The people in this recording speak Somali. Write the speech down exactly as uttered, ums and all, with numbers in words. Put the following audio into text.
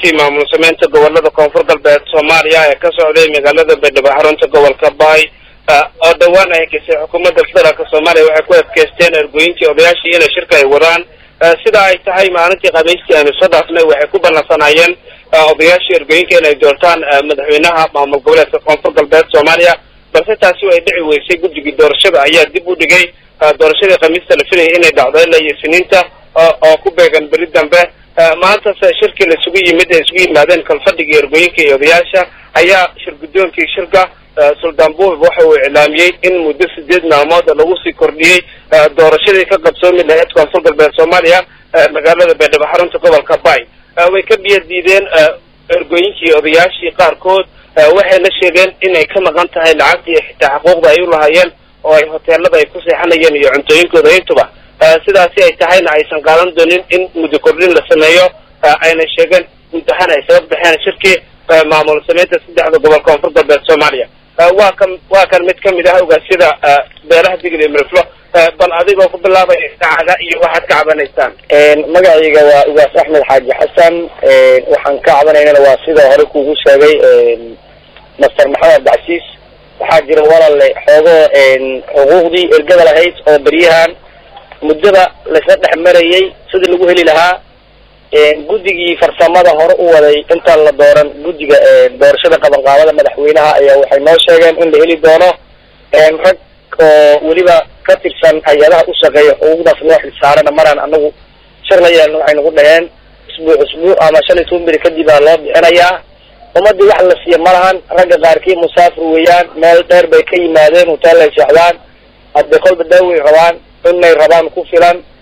shirkii maamul sameynta gobolada koonfur galbeed Soomaaliya ee ka socday magaalada Beledweyne xarunta gobolka Bay oo dhawaan ay kasay xukuumadda federaalka Soomaaliya waxay ku adkeysteen ergooyinkii odayaashii inay shirka ay wadaan sida ay tahay maalintii Khamiistii aan soo dhaafnay waxay ku ballansanayeen odayaashii ergooyinka inay doortaan madaxweynaha maamul goboleedka koonfur galbeed Soomaaliya balse taasi way dhici weysay guddigii doorashada ayaa dib u dhigay doorashadii Khamiista la filayay inay dhacdo ilaa Isniinta oo ku beegan bari dambe maanta shirkii la isugu yimid ee isugu yimaadeen kalfadhiga ergooyinka iyo odayaasha ayaa shir gudoonkii shirka Sultan Buub waxa uu iclaamiyay in muddo sideed maalmood lagu sii kordhiyay doorashadii ka qabsoomay lahayd koonfur galbeed Soomaaliya magaalada Beledweyne xarunta gobolka Bay way ka biyadiideen ergooyinkii odayaashii qaarkood waxayna sheegeen inay ka maqan tahay lacagtii xitaa xuquuqda ay u lahaayeen oo ay hoteelada ay ku seexanayeen iyo cuntooyinkooda intuba sidaasi ay tahayna aysan qaadan doonin in muddo kordhin la sameeyo ayna sheegeen intahan ay sabab bixeen shirkii maamul sameynta saddexda gobol koonfur galbeed Soomaaliya waa kan waa kan mid kamid ah ugaasida beeraha digil iyo mirflo bal adigoo ku bilaabay saacada iyo waxaad ka cabanaysaan magacayga waa ugaas Axmed Xaaji Xasan waxaan ka cabanaynaa waa sida hore kuugu sheegay Master Maxamed Bacsiis waxaa jira walaal xoogo xuquuqdii ergada lahayd oo bariyahan muddada la isla dhexmarayay sida lagu heli lahaa guddigii farsamada hore u waday inta la dooran guddiga doorashada qabanqaabada madaxweynaha ayaa waxay noo sheegeen in la heli doono rag oo weliba ka tirsan hay'adaha u shaqeeya xuquuqdaas loo xilsaarana maraan anagu shir la yeelno waxay nagu dhaheen isbuuc isbuuc ama shan iyo toban beri kadib baa loo bixinayaa ummadii wax la siiya malahan ragga qaarkii musaafir weeyaan meel dheer bay ka yimaadeen hotel ay seexdaan hadda kolba daaway rabaan inay rabaan ku filan